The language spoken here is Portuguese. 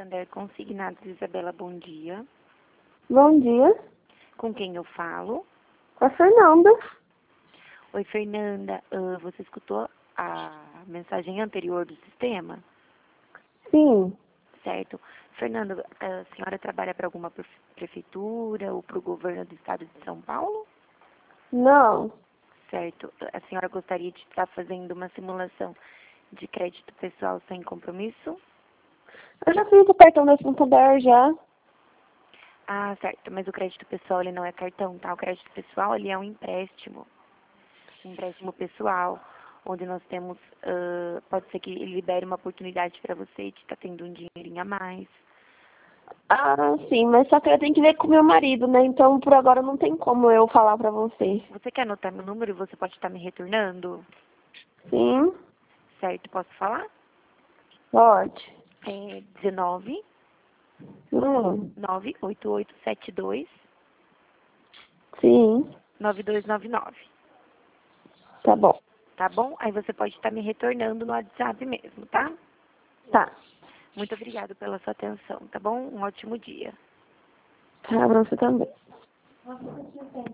Santander Consignados, Isabela, bom dia. Bom dia, Com quem eu falo? com a Fernanda. Oi, Fernanda. Você escutou a mensagem anterior do sistema? Sim, Certo. Fernanda, a senhora trabalha para alguma prefeitura ou para o governo do estado de São Paulo? não. Certo. A senhora gostaria de estar fazendo uma simulação de crédito pessoal sem compromisso? Eu já fiz o cartão da Santander já. Ah, certo. Mas o crédito pessoal, ele não é cartão, tá? O crédito pessoal, ele é um empréstimo. Empréstimo pessoal, onde nós temos, pode ser que ele libere uma oportunidade para você de estar tendo um dinheirinho a mais. Ah, sim, mas só que eu tenho que ver com meu marido, né? Então, por agora não tem como eu falar pra você. Você quer anotar meu número e você pode estar me retornando? Sim, Certo, posso falar? pode. É 19 Hum, 98872 sim, 9299. tá bom. Tá bom? Aí você pode estar me retornando no WhatsApp mesmo, tá? Tá. Muito obrigada pela sua atenção, tá bom? Um ótimo dia. Tá, pra você também.